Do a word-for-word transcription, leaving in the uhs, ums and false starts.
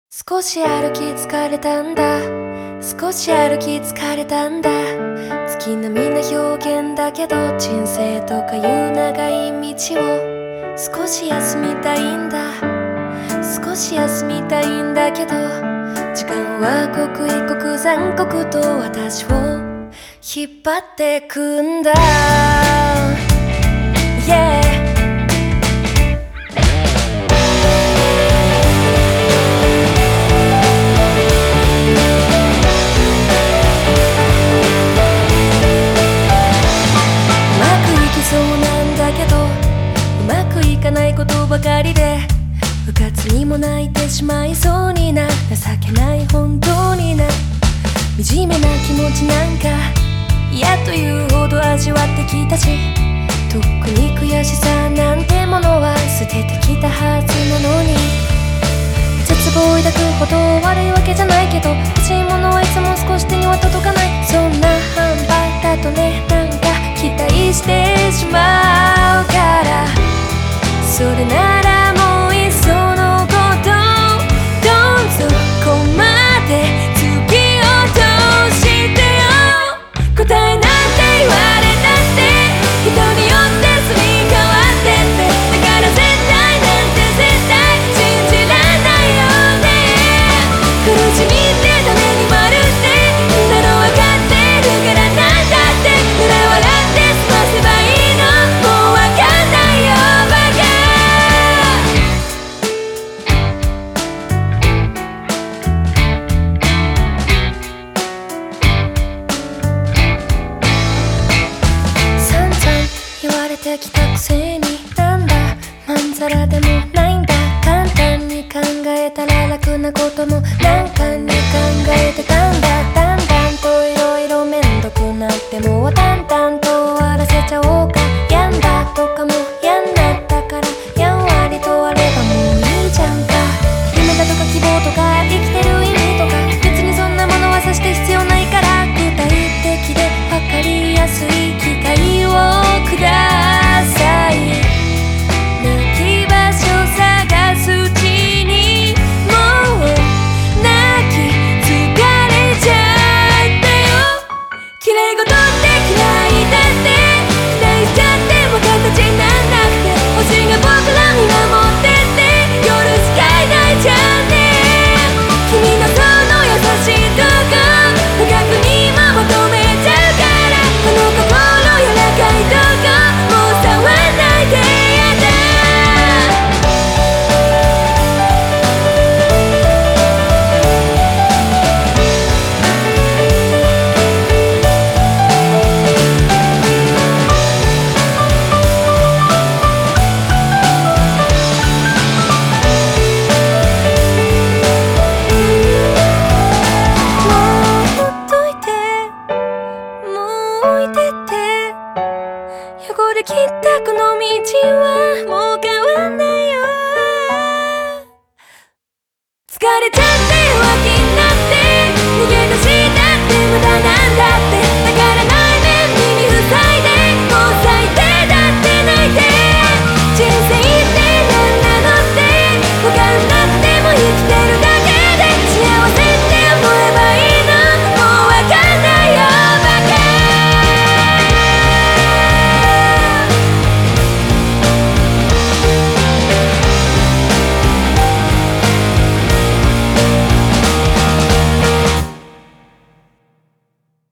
少し歩き疲れたんだ。少し歩き疲れたんだ。月並みな表現だけど、人生とかいう長い道を少し休みたいんだ。少し休みたいんだけど、時間は刻一刻残酷と私を引っ張ってくんだ、yeah。そうなんだけど、うまくいかないことばかりで、うかつにも泣いてしまいそうにな。情けない本当にな。惨めな気持ちなんか嫌というほど味わってきたし、とっくに悔しさなんてものは捨ててきたはずなのに、絶望を抱くほど悪いわけじゃないけど、欲しいものはいつも少し手には届かない。そんな半端だとね、なんか期待してしまうから、それならもういっそのことどうぞここまで突き落としてよ。答えなんて言われたって人によってすり替わってって、だから絶対なんて絶対信じらんないよね。苦しみってために丸ってみんなの分かってるから、なんだって濡れ笑って過ごせばいいの。もう分かんないよバカ。散々言われてきたくせに、なんだまんざらでもないんだ。簡単に考えたら楽なこともなんかに考えてたんだ。だんだんといろいろめんどくなって、もうだんだんと終わらせちゃおうか。やんだとかもやんなったから、やんわりとあればもういいじゃんか。夢だとか希望とか生きてる意味とか、別にそんなものはさして必要ないから、具体的で分かりやすい機会をください。泣き場所探すうちにもう泣き疲れちゃったよ。綺麗事って嫌いだって期待しちゃって、もう形になんなくて、星が僕ら見守ってって夜しかいないじゃんね。君のその優しいとこ深くに今求めちゃうから、この心柔らかいとこもう触んないでやだ。もうほっといて、もう置いてって、汚れ切ったこの道はもう変わんないよ。疲れちゃって